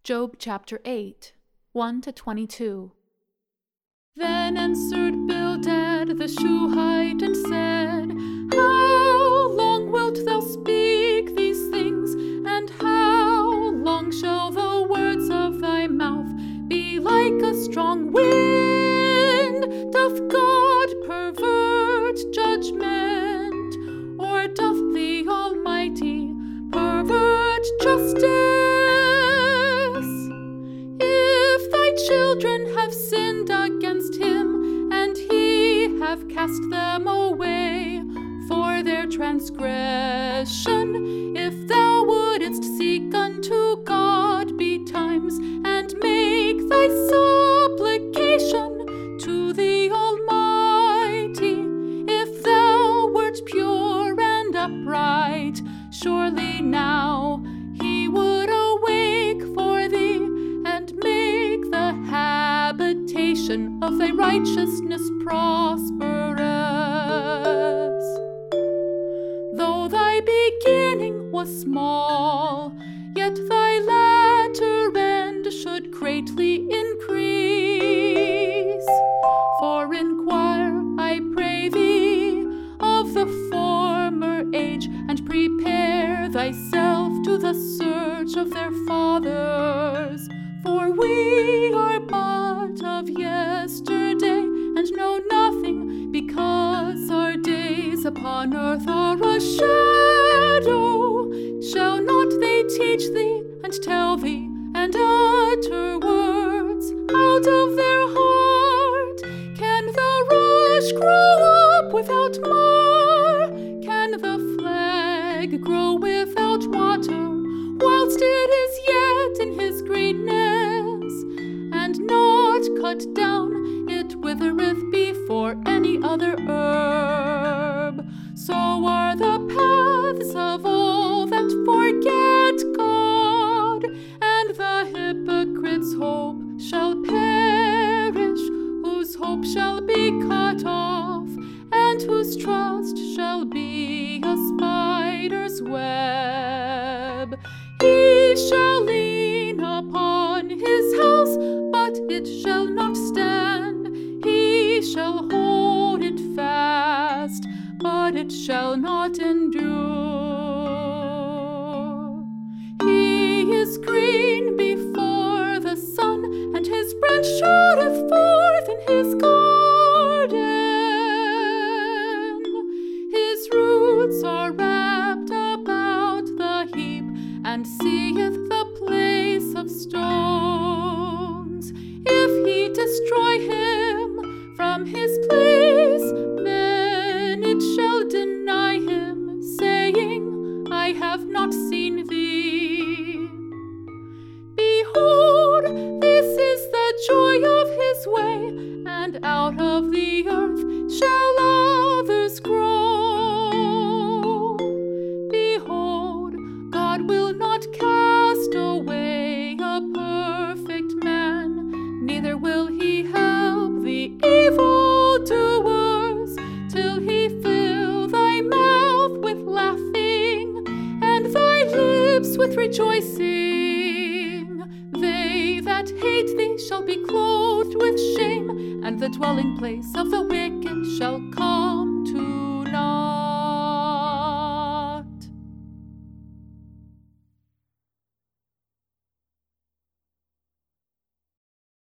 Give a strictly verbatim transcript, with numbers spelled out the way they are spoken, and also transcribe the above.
Job chapter eight, one to twenty-two. Then answered Bildad the Shuhite and said, How long wilt thou speak these things, and how long shall the words of thy mouth be like a strong wind? Doth God pervert judgment, or doth the Almighty pervert justice? If thy children have sinned against him, and he have cast them away for their transgression, if thou wouldest seek unto God betimes, and make thy supplication to the Almighty, if thou wert pure and upright, surely now he would awake for thee, and make the habitation of thy righteousness prosperous. Though thy beginning was small, yet thy latter end should greatly increase. For inquire, I pray thee, of the former age, and prepare thyself to the search of their fathers. For we are but of yesterday, and know nothing, because our days upon earth are a shadow. Shall not they teach thee, and tell thee, and utter words out of their heart? Can the rush grow up without mar? Can the flag grow without water, whilst it is yet in his greenness, and not cut down, it withereth before any other herb? So are the paths of all that forget God, and the hypocrite's hope shall perish, whose hope shall be cut off, and whose trust shall be a spider's web. He shall lean upon his house, but it shall not stand. He shall hold it fast, but it shall not endure. He is green before the sun, and his branch shooteth forth in his garden. His roots are wrapped about the heap, and seeth the place of stones. If he destroy him from his place, then it shall deny him, saying, I have not seen thee. Behold, this is the joy of his way, and out of the earth shall others grow. Behold, God will not cast away a perfect man, neither will he help the evildoers, till he fill thy mouth with laughing, and thy lips with rejoicing. They that hate thee shall be clothed with shame, and the dwelling place of the wicked shall come